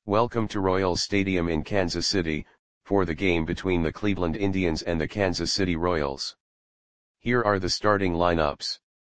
Welcome to Royals Stadium in Kansas City, for the game between the Cleveland Indians and the Kansas City Royals. Here are the starting lineups.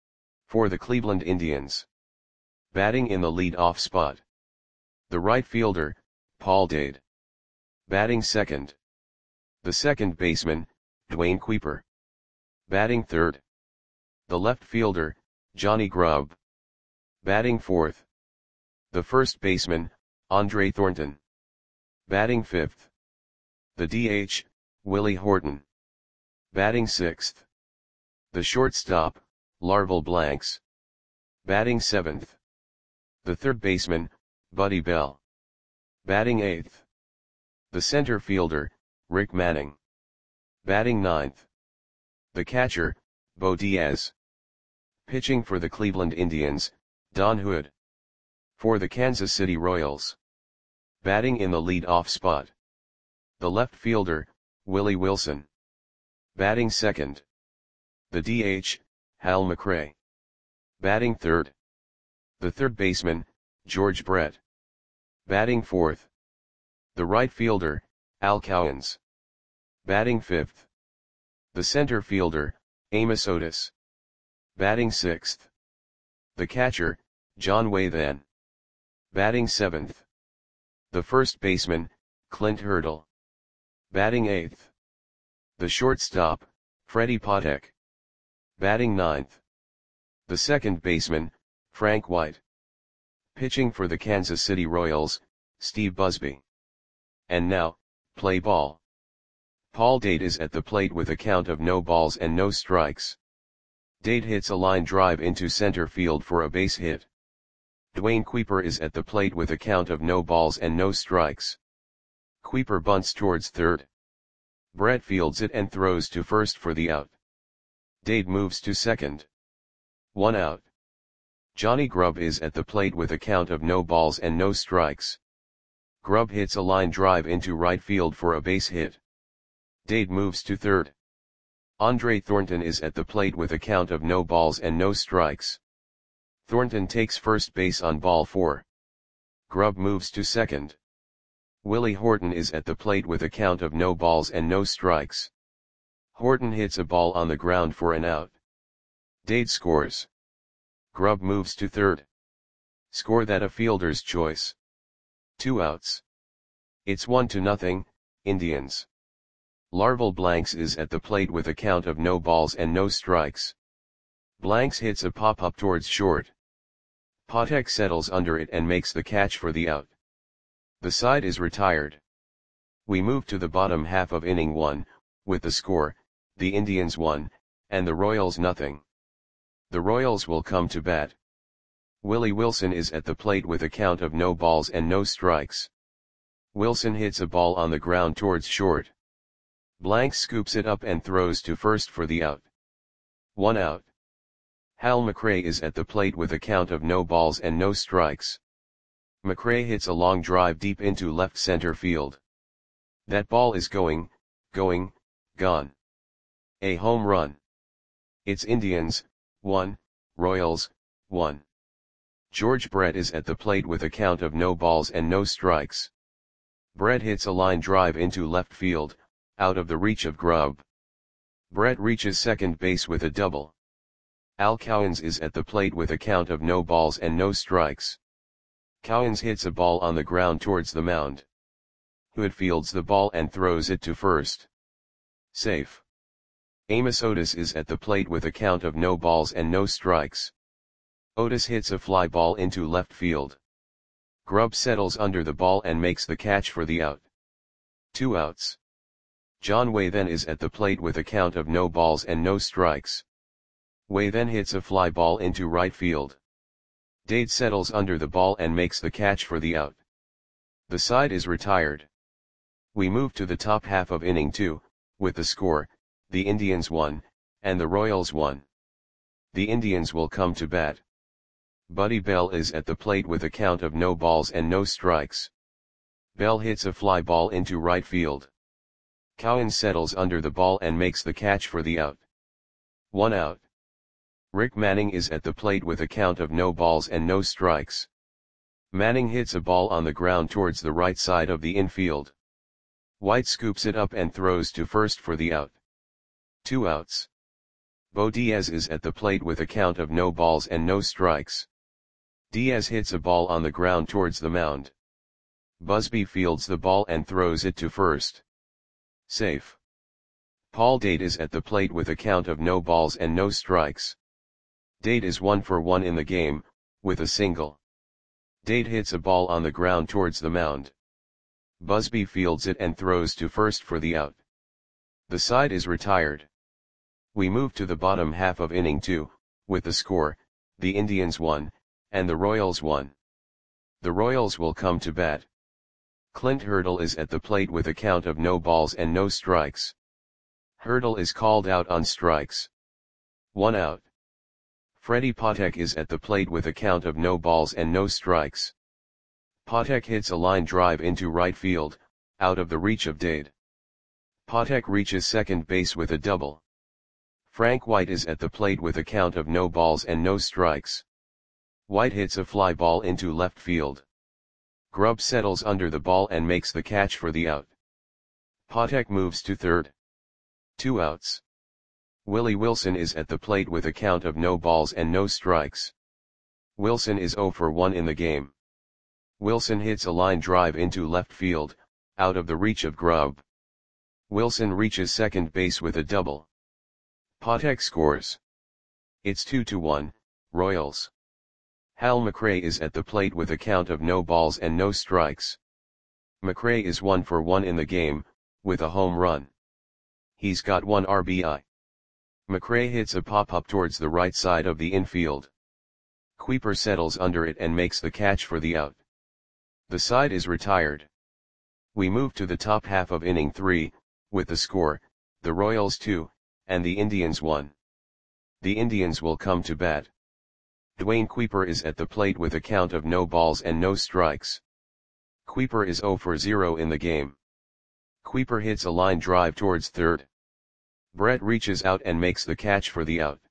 For the Cleveland Indians. Batting in the lead-off spot. The right fielder, Paul Dade. Batting second. The second baseman, Dwayne Kuiper. Batting third. The left fielder, Johnny Grubb. Batting fourth. The first baseman, Andre Thornton. Batting fifth. The DH, Willie Horton. Batting sixth. The shortstop, Larvell Blanks. Batting seventh. The third baseman, Buddy Bell. Batting eighth. The center fielder, Rick Manning. Batting ninth. The catcher, Bo Diaz. Pitching for the Cleveland Indians, Don Hood. For the Kansas City Royals. Batting in the lead-off spot. The left fielder, Willie Wilson. Batting second. The DH, Hal McRae. Batting third. The third baseman, George Brett. Batting fourth. The right fielder, Al Cowens. Batting fifth. The center fielder, Amos Otis. Batting sixth. The catcher, John Wathan. Batting seventh. The first baseman, Clint Hurdle. Batting eighth. The shortstop, Freddie Patek. Batting ninth. The second baseman, Frank White. Pitching for the Kansas City Royals, Steve Busby. And now, play ball. Paul Dade is at the plate with a count of no balls and no strikes. Dade hits a line drive into center field for a base hit. Dwayne Kuiper is at the plate with a count of no balls and no strikes. Kuiper bunts towards third. Brett fields it and throws to first for the out. Dade moves to second. 1 out. Johnny Grubb is at the plate with a count of no balls and no strikes. Grubb hits a line drive into right field for a base hit. Dade moves to third. Andre Thornton is at the plate with a count of no balls and no strikes. Thornton takes first base on ball 4. Grubb moves to second. Willie Horton is at the plate with a count of no balls and no strikes. Horton hits a ball on the ground for an out. Dade scores. Grubb moves to third. Score that a fielder's choice. 2 outs. It's 1-0, Indians. Larvell Blanks is at the plate with a count of no balls and no strikes. Blanks hits a pop-up towards short. Patek settles under it and makes the catch for the out. The side is retired. We move to the bottom half of inning 1, with the score, the Indians 1, and the Royals 0. The Royals will come to bat. Willie Wilson is at the plate with a count of no balls and no strikes. Wilson hits a ball on the ground towards short. Blanks scoops it up and throws to first for the out. 1 out. Hal McRae is at the plate with a count of no balls and no strikes. McRae hits a long drive deep into left center field. That ball is gone. A home run. It's Indians 1, Royals 1. George Brett is at the plate with a count of no balls and no strikes. Brett hits a line drive into left field, out of the reach of Grubb. Brett reaches second base with a double. Al Cowens is at the plate with a count of no balls and no strikes. Cowens hits a ball on the ground towards the mound. Hood fields the ball and throws it to first. Safe. Amos Otis is at the plate with a count of no balls and no strikes. Otis hits a fly ball into left field. Grubb settles under the ball and makes the catch for the out. 2 outs. John Wathan is at the plate with a count of no balls and no strikes. Wathan hits a fly ball into right field. Dade settles under the ball and makes the catch for the out. The side is retired. We move to the top half of inning 2, with the score, the Indians 1, and the Royals 1. The Indians will come to bat. Buddy Bell is at the plate with a count of no balls and no strikes. Bell hits a fly ball into right field. Cowens settles under the ball and makes the catch for the out. 1 out. Rick Manning is at the plate with a count of no balls and no strikes. Manning hits a ball on the ground towards the right side of the infield. White scoops it up and throws to first for the out. 2 outs. Bo Diaz is at the plate with a count of no balls and no strikes. Diaz hits a ball on the ground towards the mound. Busby fields the ball and throws it to first. Safe. Paul Date is at the plate with a count of no balls and no strikes. Date is 1 for 1 in the game, with a single. Date hits a ball on the ground towards the mound. Busby fields it and throws to first for the out. The side is retired. We move to the bottom half of inning 2, with the score, the Indians 1, and the Royals 1. The Royals will come to bat. Clint Hurdle is at the plate with a count of no balls and no strikes. Hurdle is called out on strikes. 1 out. Freddie Patek is at the plate with a count of no balls and no strikes. Patek hits a line drive into right field, out of the reach of Dade. Patek reaches second base with a double. Frank White is at the plate with a count of no balls and no strikes. White hits a fly ball into left field. Grubb settles under the ball and makes the catch for the out. Patek moves to third. 2 outs. Willie Wilson is at the plate with a count of no balls and no strikes. Wilson is 0 for 1 in the game. Wilson hits a line drive into left field, out of the reach of Grubb. Wilson reaches second base with a double. Patek scores. It's 2-1, Royals. Hal McRae is at the plate with a count of no balls and no strikes. McRae is 1 for 1 in the game, with a home run. He's got 1 RBI. McRae hits a pop-up towards the right side of the infield. Kuiper settles under it and makes the catch for the out. The side is retired. We move to the top half of inning 3, with the score, the Royals 2, and the Indians 1. The Indians will come to bat. Dwayne Kuiper is at the plate with a count of no balls and no strikes. Kuiper is 0 for 0 in the game. Kuiper hits a line drive towards third. Brett reaches out and makes the catch for the out.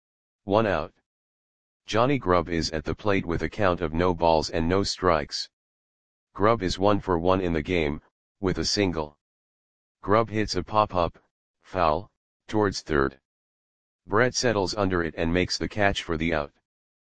1 out. Johnny Grubb is at the plate with a count of no balls and no strikes. Grubb is 1 for 1 in the game, with a single. Grubb hits a pop-up, foul, towards third. Brett settles under it and makes the catch for the out.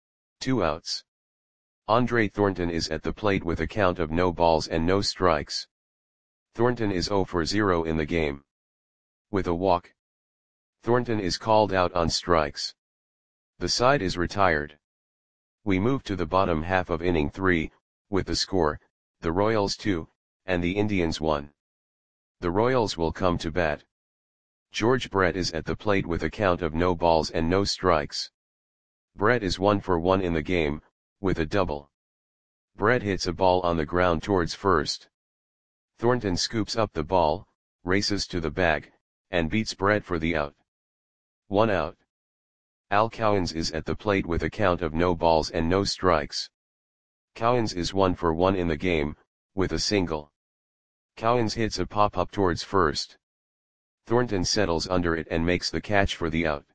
2 outs. Andre Thornton is at the plate with a count of no balls and no strikes. Thornton is 0 for 0 in the game. With a walk. Thornton is called out on strikes. The side is retired. We move to the bottom half of inning 3, with the score, the Royals 2, and the Indians 1. The Royals will come to bat. George Brett is at the plate with a count of no balls and no strikes. Brett is 1 for 1 in the game, with a double. Brett hits a ball on the ground towards first. Thornton scoops up the ball, races to the bag, and beats Brett for the out. 1 out. Al Cowens is at the plate with a count of no balls and no strikes. Cowens is 1 for 1 in the game, with a single. Cowens hits a pop-up towards first. Thornton settles under it and makes the catch for the out.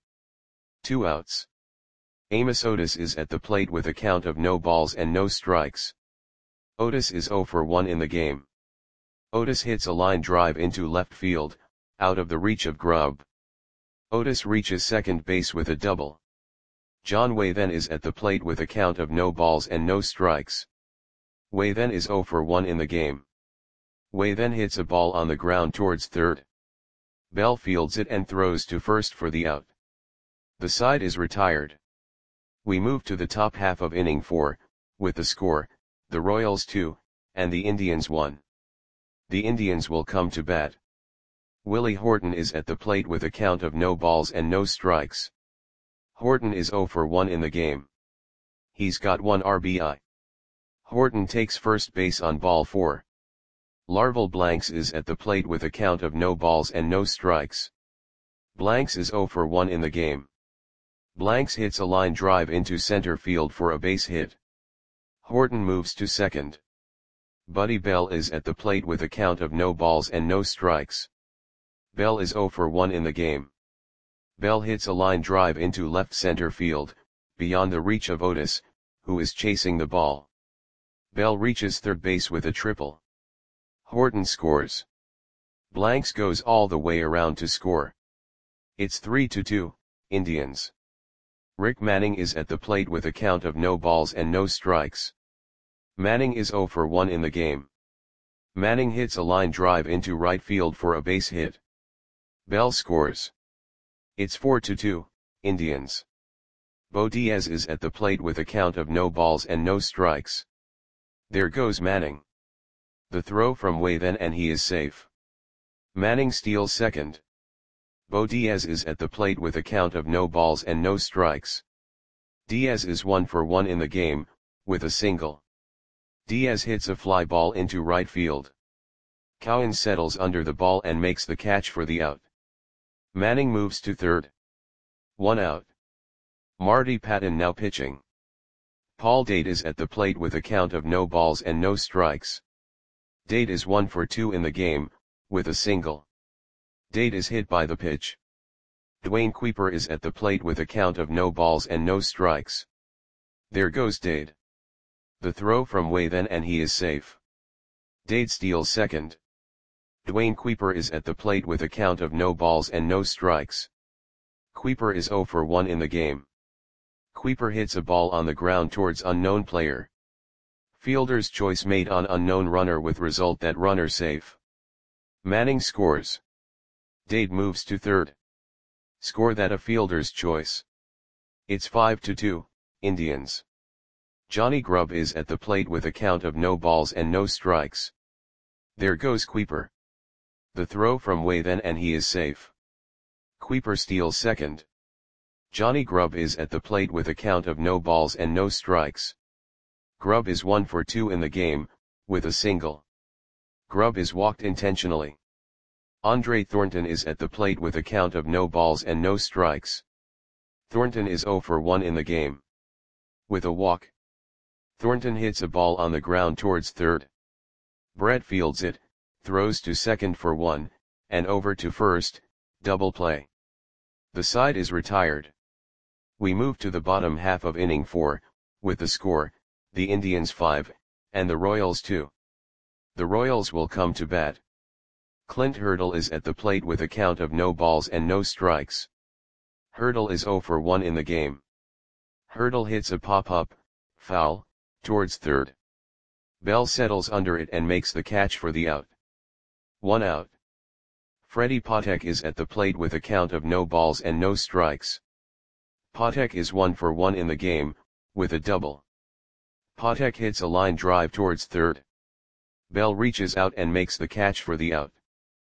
2 outs. Amos Otis is at the plate with a count of no balls and no strikes. Otis is 0 for 1 in the game. Otis hits a line drive into left field, out of the reach of Grubb. Otis reaches second base with a double. John Waythen is at the plate with a count of no balls and no strikes. Waythen is 0 for 1 in the game. Waythen hits a ball on the ground towards third. Bell fields it and throws to first for the out. The side is retired. We move to the top half of inning 4, with the score, the Royals 2, and the Indians 1. The Indians will come to bat. Willie Horton is at the plate with a count of no balls and no strikes. Horton is 0 for 1 in the game. He's got 1 RBI. Horton takes first base on ball 4. Larval Blanks is at the plate with a count of no balls and no strikes. Blanks is 0 for 1 in the game. Blanks hits a line drive into center field for a base hit. Horton moves to second. Buddy Bell is at the plate with a count of no balls and no strikes. Bell is 0 for 1 in the game. Bell hits a line drive into left center field, beyond the reach of Otis, who is chasing the ball. Bell reaches third base with a triple. Horton scores. Blanks goes all the way around to score. It's 3-2, Indians. Rick Manning is at the plate with a count of no balls and no strikes. Manning is 0 for 1 in the game. Manning hits a line drive into right field for a base hit. Bell scores. It's 4-2, Indians. Bo Diaz is at the plate with a count of no balls and no strikes. There goes Manning. The throw from way then and he is safe. Manning steals second. Bo Diaz is at the plate with a count of no balls and no strikes. Diaz is 1 for 1 in the game, with a single. Diaz hits a fly ball into right field. Cowan settles under the ball and makes the catch for the out. Manning moves to third. 1 out. Marty Patton now pitching. Paul Dade is at the plate with a count of no balls and no strikes. Dade is 1 for 2 in the game, with a single. Dade is hit by the pitch. Dwayne Kuiper is at the plate with a count of no balls and no strikes. There goes Dade. The throw from way then and he is safe. Dade steals second. Dwayne Kuiper is at the plate with a count of no balls and no strikes. Kuiper is 0 for 1 in the game. Kuiper hits a ball on the ground towards unknown player. Fielder's choice made on unknown runner with result that runner safe. Manning scores. Dade moves to third. Score that a fielder's choice. It's 5-2, Indians. Johnny Grubb is at the plate with a count of no balls and no strikes. There goes Kuiper. The throw from way then and he is safe. Kuiper steals second. Johnny Grubb is at the plate with a count of no balls and no strikes. Grubb is 1 for 2 in the game, with a single. Grubb is walked intentionally. Andre Thornton is at the plate with a count of no balls and no strikes. Thornton is 0 for 1 in the game. With a walk. Thornton hits a ball on the ground towards third. Brett fields it, throws to second for 1, and over to first, double play. The side is retired. We move to the bottom half of inning 4, with the score, the Indians 5, and the Royals 2. The Royals will come to bat. Clint Hurdle is at the plate with a count of no balls and no strikes. Hurdle is 0 for 1 in the game. Hurdle hits a pop-up, foul, towards third. Bell settles under it and makes the catch for the out. 1 out. Freddie Patek is at the plate with a count of no balls and no strikes. Patek is 1 for 1 in the game, with a double. Patek hits a line drive towards third. Bell reaches out and makes the catch for the out.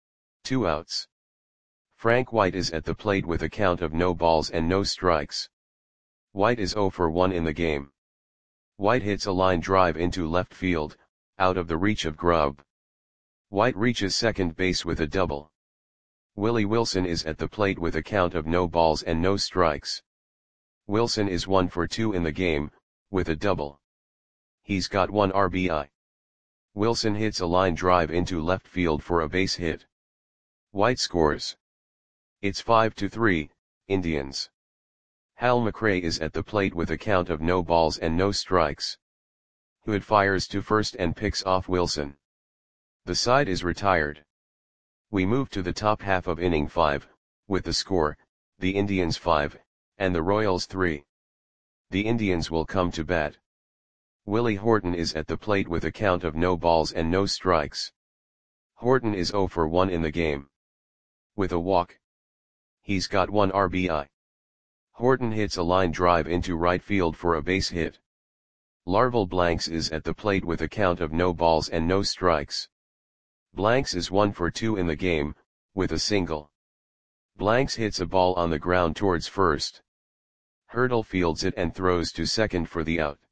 2 outs. Frank White is at the plate with a count of no balls and no strikes. White is 0 for 1 in the game. White hits a line drive into left field, out of the reach of Grubb. White reaches second base with a double. Willie Wilson is at the plate with a count of no balls and no strikes. Wilson is 1 for 2 in the game, with a double. He's got 1 RBI. Wilson hits a line drive into left field for a base hit. White scores. It's 5-3, Indians. Hal McRae is at the plate with a count of no balls and no strikes. Hood fires to first and picks off Wilson. The side is retired. We move to the top half of inning 5, with the score, the Indians 5, and the Royals 3. The Indians will come to bat. Willie Horton is at the plate with a count of no balls and no strikes. Horton is 0 for 1 in the game. With a walk. He's got 1 RBI. Horton hits a line drive into right field for a base hit. Larval Blanks is at the plate with a count of no balls and no strikes. Blanks is 1 for 2 in the game, with a single. Blanks hits a ball on the ground towards first. Hurdle fields it and throws to second for the out.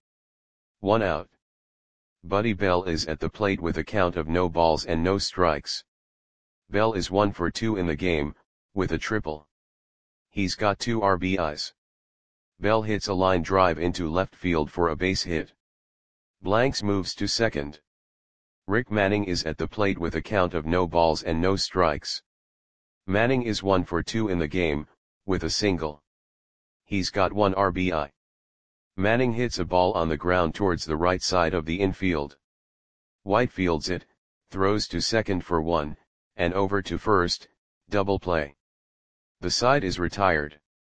1 out. Buddy Bell is at the plate with a count of no balls and no strikes. Bell is 1 for 2 in the game, with a triple. He's got 2 RBIs. Bell hits a line drive into left field for a base hit. Blanks moves to second. Rick Manning is at the plate with a count of no balls and no strikes. Manning is 1 for 2 in the game, with a single. He's got 1 RBI. Manning hits a ball on the ground towards the right side of the infield. White fields it, throws to second for 1, and over to first, double play. The side is retired.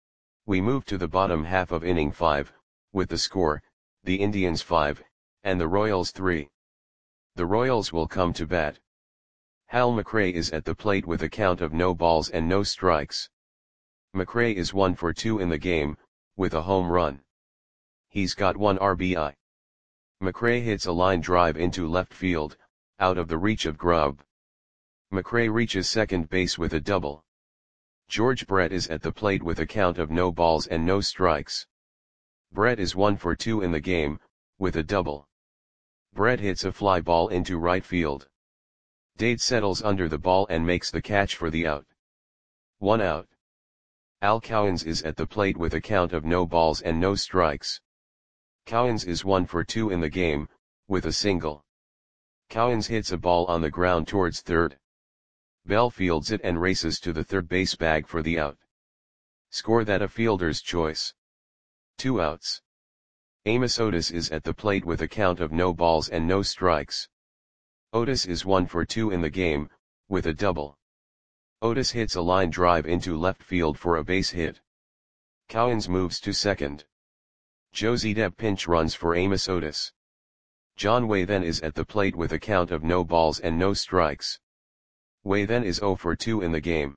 We move to the bottom half of inning 5, with the score, the Indians 5, and the Royals 3. The Royals will come to bat. Hal McRae is at the plate with a count of no balls and no strikes. McRae is 1 for 2 in the game, with a home run. He's got 1 RBI. McRae hits a line drive into left field, out of the reach of Grubb. McRae reaches second base with a double. George Brett is at the plate with a count of no balls and no strikes. Brett is 1 for 2 in the game, with a double. Brett hits a fly ball into right field. Dade settles under the ball and makes the catch for the out. 1 out. Al Cowens is at the plate with a count of no balls and no strikes. Cowens is 1 for 2 in the game, with a single. Cowens hits a ball on the ground towards third. Bell fields it and races to the third base bag for the out. Score that a fielder's choice. 2 outs. Amos Otis is at the plate with a count of no balls and no strikes. Otis is 1 for 2 in the game, with a double. Otis hits a line drive into left field for a base hit. Cowens moves to second. Joe Zedeb pinch runs for Amos Otis. John Way then is at the plate with a count of no balls and no strikes. Way then is 0 for 2 in the game.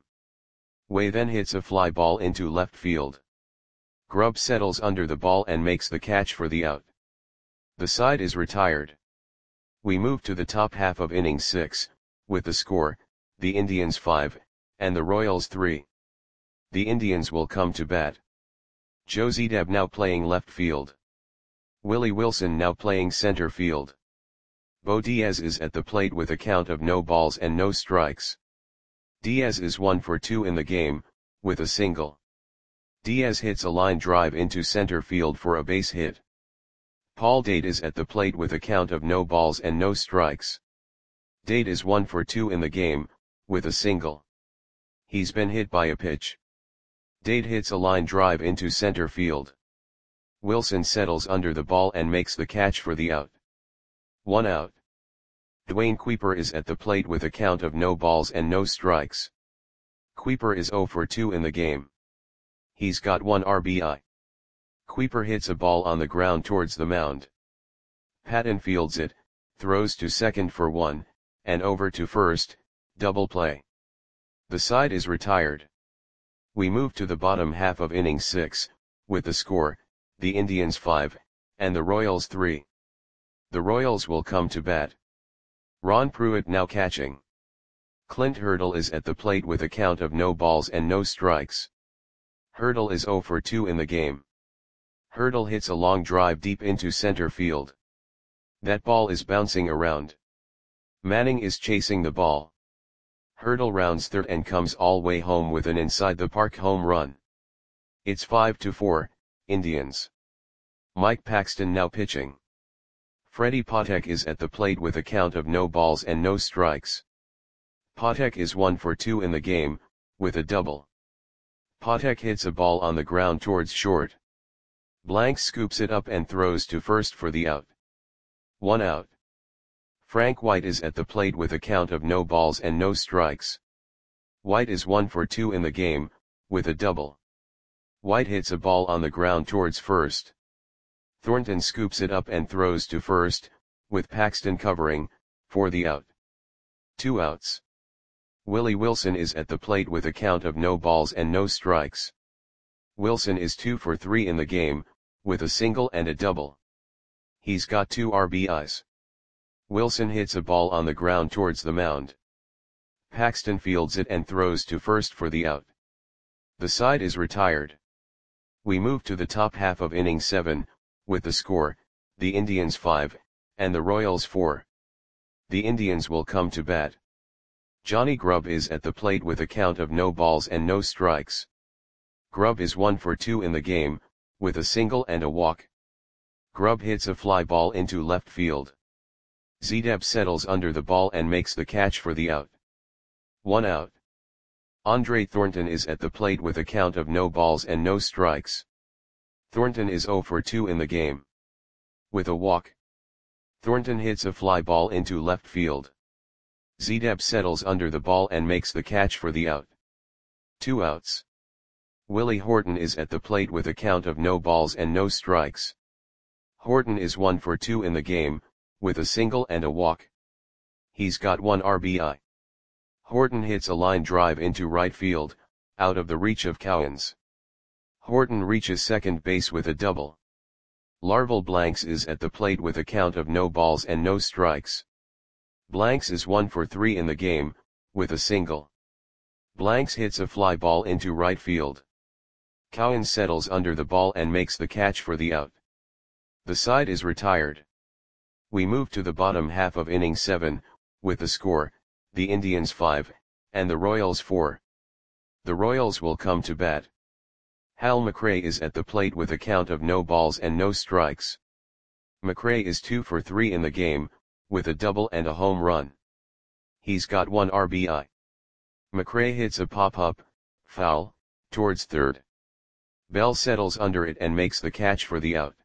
Way then hits a fly ball into left field. Grubb settles under the ball and makes the catch for the out. The side is retired. We move to the top half of inning 6, with the score, the Indians 5, and the Royals 3. The Indians will come to bat. Joe Zedeb now playing left field. Willie Wilson now playing center field. Bo Diaz is at the plate with a count of no balls and no strikes. Diaz is 1 for 2 in the game, with a single. Diaz hits a line drive into center field for a base hit. Paul Dade is at the plate with a count of no balls and no strikes. Dade is 1 for 2 in the game, with a single. He's been hit by a pitch. Dade hits a line drive into center field. Wilson settles under the ball and makes the catch for the out. 1 out. Dwayne Kuiper is at the plate with a count of no balls and no strikes. Kuiper is 0 for 2 in the game. He's got 1 RBI. Kuiper hits a ball on the ground towards the mound. Patton fields it, throws to second for 1, and over to first, double play. The side is retired. We move to the bottom half of inning 6, with the score, the Indians 5, and the Royals 3. The Royals will come to bat. Ron Pruitt now catching. Clint Hurdle is at the plate with a count of no balls and no strikes. Hurdle is 0 for 2 in the game. Hurdle hits a long drive deep into center field. That ball is bouncing around. Manning is chasing the ball. Hurdle rounds third and comes all way home with an inside-the-park home run. It's 5-4, Indians. Mike Paxton now pitching. Freddie Patek is at the plate with a count of no balls and no strikes. Patek is 1 for 2 in the game, with a double. Patek hits a ball on the ground towards short. Blanks scoops it up and throws to first for the out. 1 out. Frank White is at the plate with a count of no balls and no strikes. White is 1 for 2 in the game, with a double. White hits a ball on the ground towards first. Thornton scoops it up and throws to first, with Paxton covering, for the out. 2 outs. Willie Wilson is at the plate with a count of no balls and no strikes. Wilson is 2 for 3 in the game, with a single and a double. He's got 2 RBIs. Wilson hits a ball on the ground towards the mound. Paxton fields it and throws to first for the out. The side is retired. We move to the top half of inning 7, with the score, the Indians 5, and the Royals 4. The Indians will come to bat. Johnny Grubb is at the plate with a count of no balls and no strikes. Grubb is 1 for 2 in the game, with a single and a walk. Grubb hits a fly ball into left field. Zedeb settles under the ball and makes the catch for the out. 1 out. Andre Thornton is at the plate with a count of no balls and no strikes. Thornton is 0 for 2 in the game. With a walk, Thornton hits a fly ball into left field. Zedeb settles under the ball and makes the catch for the out. 2 outs. Willie Horton is at the plate with a count of no balls and no strikes. Horton is 1 for 2 in the game, with a single and a walk. He's got 1 RBI. Horton hits a line drive into right field, out of the reach of Cowens. Horton reaches second base with a double. Larval Blanks is at the plate with a count of no balls and no strikes. Blanks is 1 for 3 in the game, with a single. Blanks hits a fly ball into right field. Cowens settles under the ball and makes the catch for the out. The side is retired. We move to the bottom half of inning 7, with the score, the Indians 5, and the Royals 4. The Royals will come to bat. Hal McRae is at the plate with a count of no balls and no strikes. McRae is 2 for 3 in the game, with a double and a home run. He's got 1 RBI. McRae hits a pop-up, foul, towards third. Bell settles under it and makes the catch for the out.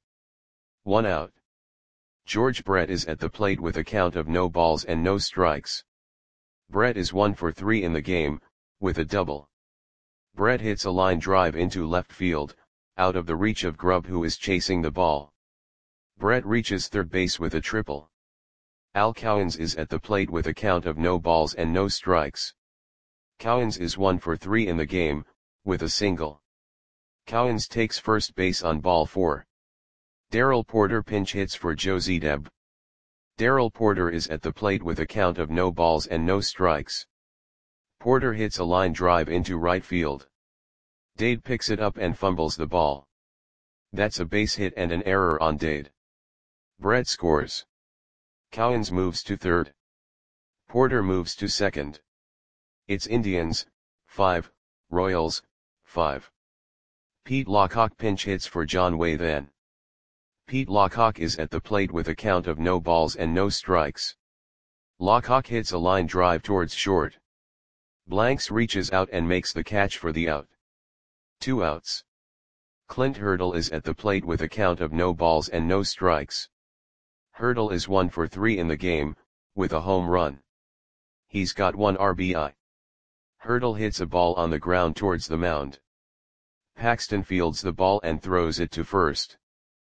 1 out. George Brett is at the plate with a count of no balls and no strikes. Brett is 1 for 3 in the game, with a double. Brett hits a line drive into left field, out of the reach of Grubb who is chasing the ball. Brett reaches third base with a triple. Al Cowens is at the plate with a count of no balls and no strikes. Cowens is 1 for 3 in the game, with a single. Cowens takes first base on ball 4. Darrell Porter pinch hits for Joe Zedeb. Darrell Porter is at the plate with a count of no balls and no strikes. Porter hits a line drive into right field. Dade picks it up and fumbles the ball. That's a base hit and an error on Dade. Brett scores. Cowens moves to third. Porter moves to second. It's Indians, 5, Royals, 5. Pete Lockock pinch hits for John Way then. Pete Lockock is at the plate with a count of no balls and no strikes. Lockock hits a line drive towards short. Blanks reaches out and makes the catch for the out. 2 outs. Clint Hurdle is at the plate with a count of no balls and no strikes. Hurdle is 1 for 3 in the game, with a home run. He's got 1 RBI. Hurdle hits a ball on the ground towards the mound. Paxton fields the ball and throws it to first.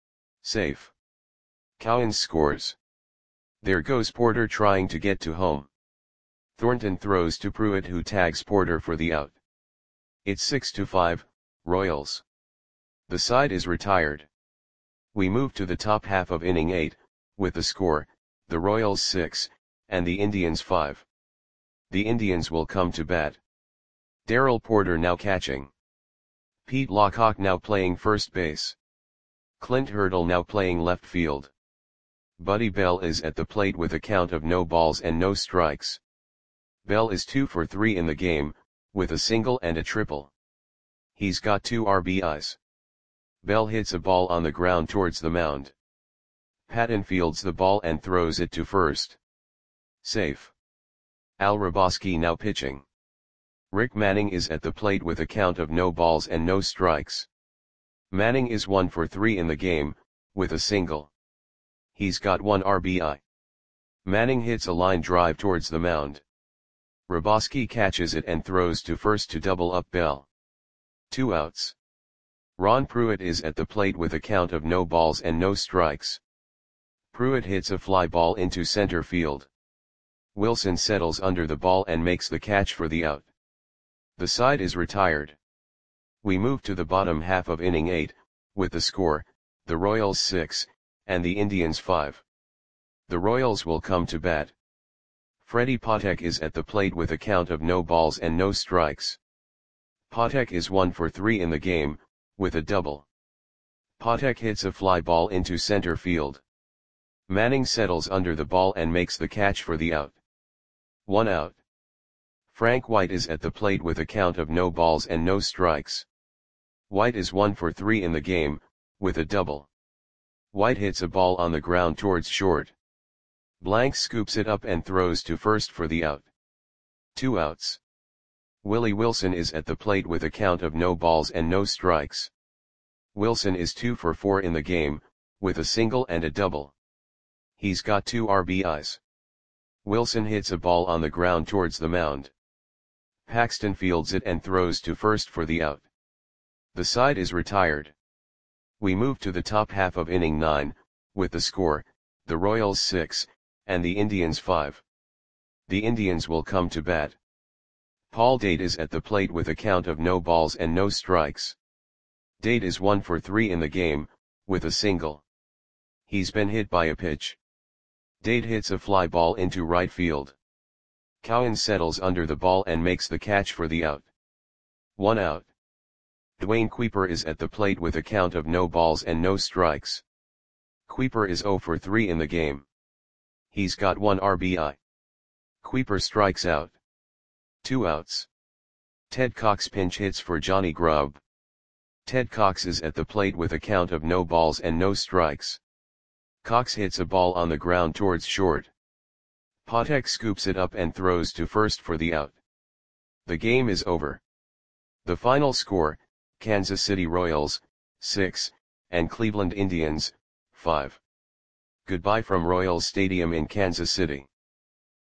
Safe. Cowens scores. There goes Porter trying to get to home. Thornton throws to Pruitt who tags Porter for the out. It's 6-5, Royals. The side is retired. We move to the top half of inning 8, with the score, the Royals 6, and the Indians 5. The Indians will come to bat. Darrell Porter now catching. Pete Lockock now playing first base. Clint Hurdle now playing left field. Buddy Bell is at the plate with a count of no balls and no strikes. Bell is 2 for 3 in the game, with a single and a triple. He's got 2 RBIs. Bell hits a ball on the ground towards the mound. Patton fields the ball and throws it to first. Safe. Al Hrabosky now pitching. Rick Manning is at the plate with a count of no balls and no strikes. Manning is 1 for 3 in the game, with a single. He's got 1 RBI. Manning hits a line drive towards the mound. Hrabosky catches it and throws to first to double up Bell. 2 outs. Ron Pruitt is at the plate with a count of no balls and no strikes. Pruitt hits a fly ball into center field. Wilson settles under the ball and makes the catch for the out. The side is retired. We move to the bottom half of inning 8, with the score, the Royals 6, and the Indians 5. The Royals will come to bat. Freddie Patek is at the plate with a count of no balls and no strikes. Patek is 1 for 3 in the game, with a double. Patek hits a fly ball into center field. Manning settles under the ball and makes the catch for the out. 1 out. Frank White is at the plate with a count of no balls and no strikes. White is 1 for 3 in the game, with a double. White hits a ball on the ground towards short. Blank scoops it up and throws to first for the out. 2 outs. Willie Wilson is at the plate with a count of no balls and no strikes. Wilson is 2 for 4 in the game, with a single and a double. He's got 2 RBIs. Wilson hits a ball on the ground towards the mound. Paxton fields it and throws to first for the out. The side is retired. We move to the top half of inning 9, with the score, the Royals 6, and the Indians 5. The Indians will come to bat. Paul Dade is at the plate with a count of no balls and no strikes. Dade is 1 for 3 in the game, with a single. He's been hit by a pitch. Dade hits a fly ball into right field. Cowan settles under the ball and makes the catch for the out. 1 out. Dwayne Kuiper is at the plate with a count of no balls and no strikes. Kuiper is 0 for 3 in the game. He's got 1 RBI. Kuiper strikes out. 2 outs. Ted Cox pinch hits for Johnny Grubb. Ted Cox is at the plate with a count of no balls and no strikes. Cox hits a ball on the ground towards short. Patek scoops it up and throws to first for the out. The game is over. The final score, Kansas City Royals, 6, and Cleveland Indians, 5. Goodbye from Royals Stadium in Kansas City.